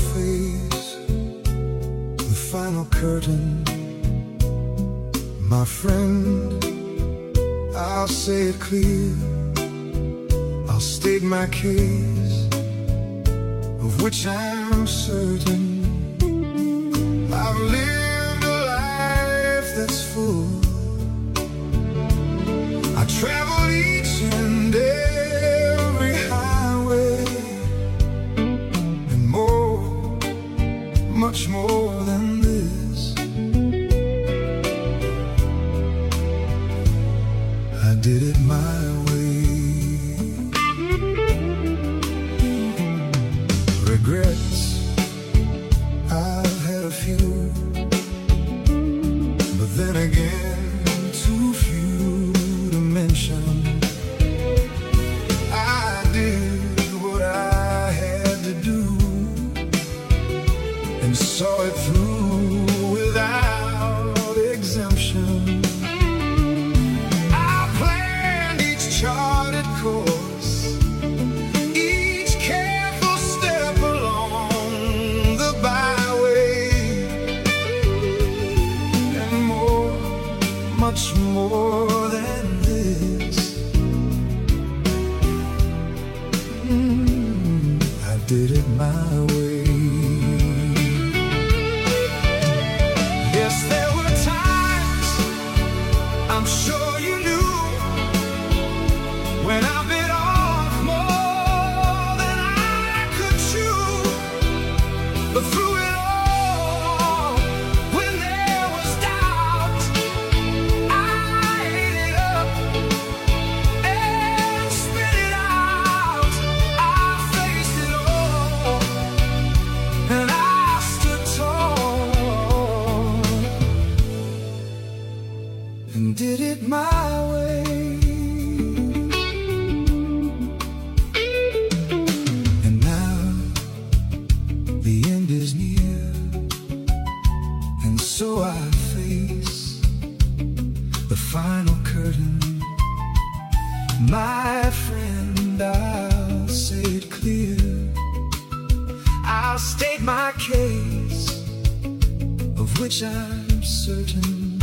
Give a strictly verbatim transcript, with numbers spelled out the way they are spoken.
face the final curtain. My friend, I'll say it clear, I'll state my case, of which I'm certain. I've lived a life that's full. I traveled each and every highway, and more, much more than this. I did it my way. Regrets, I've had a few, but then again, too few to mention. I did what I had to do and saw it through without exemption. I planned each charted course, each careful step along the byway, and more, much more than this. Mm, I did it my way. Yes, there were times, I'm sure you knew, when I bit off more than I could chew. But through it all, when there was doubt, I ate it up and spit it out. I faced it all, and I stood tall and did it my way. And now the end is near, and so I face the final curtain. My friend, I'll say it clear, I'll state my case, of which I'm certain.